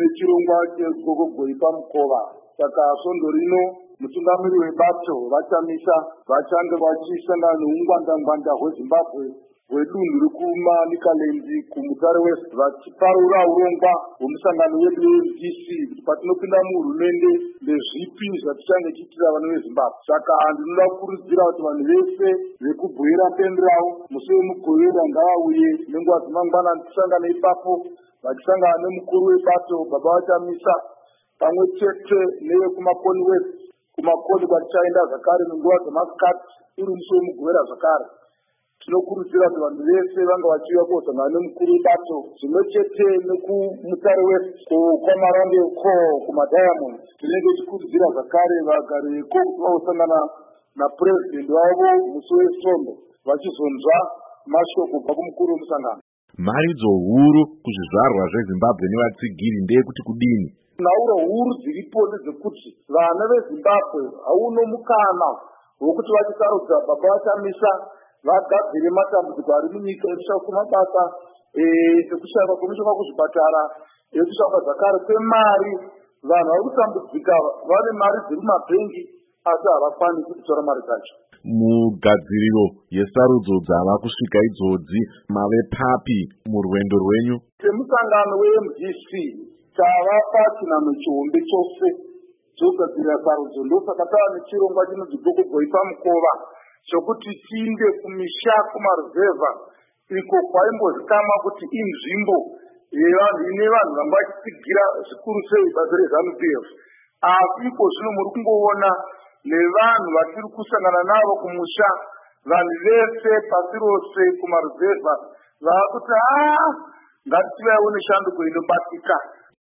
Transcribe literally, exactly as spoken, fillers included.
tine chirongwa chegogogoi pamukova. Saka svondo rino mutungamiri webato vachamisa vachange vachisangana neungwanda-ngwanda hweZimbabwe hwedunhu rekuManicaland kumutare west vachiparura urongwa hwemusangano wedu weM D C kuti patinopinda muhurumende ndezvipi zvatichange tichitira vanhu veZimbabwe. Saka ndinoda kukurudzira kuti vanhu vese vekubhuira pemberavo musi wemugovera ngavauye nenguva dzemangwana tisangane ipapo vachisangana nemukuru webato baba vachamisa pamwe chete nevekumakoni west kumakoni kwatichaenda zvakare nenguva dzemasikati uri musi wemugovera zvakare. Tinokurudzira kuti vanhu vese vanga vachiuya kusangana nemukuru webato zvimwe chete nekumutare west kwamarambe ko kumadiamond. Tinenge tichikurudzira zvakare vagari veko kuti vaosangana napurezidendi wavo musi wesvondo vachizonzwa mashoko kubva kumukuru wemusangano. Mharidzo huru kuzvizvarwa zveZimbabwe nevatsigiri ndeyekuti kudini? Nhauro huru dziripo ndedzekuti vana veZimbabwe hauno mukana wokuti vachisarudza baba vachamisa vagadzire matambudziko ari munyika ekushaya kumabasa ekushaya kwemishonga kuzvipatara ekushaya zvakare kwemari. Vanhu vari kutambudzika vane mari dziri mumabhengi asi havakwanisi kutora mari dzacho. Mugadziriro yesarudzo dzava kusvika idzodzi mave papi murwendo rwenyu? Semusangano weM D C tavapa chinhano chihombe chose chokugadzirira sarudzo. Ndosaka tava nechirongwa chinonzi gogogoi pamukova chokuti tiinde kumisha kumaruzevha iko kwaimbozikamwa kuti inzvimbo yevanhu ine vanhu vanga vachitsigira zvikuru sei basa reZANU P F. Asi iko zvino muri kungoona nevanhu vatiri kusangana navo kumusha, vanhu vese pasi rose kumaruzevha vakuti haa ngativaiwo neshanduko inobatika.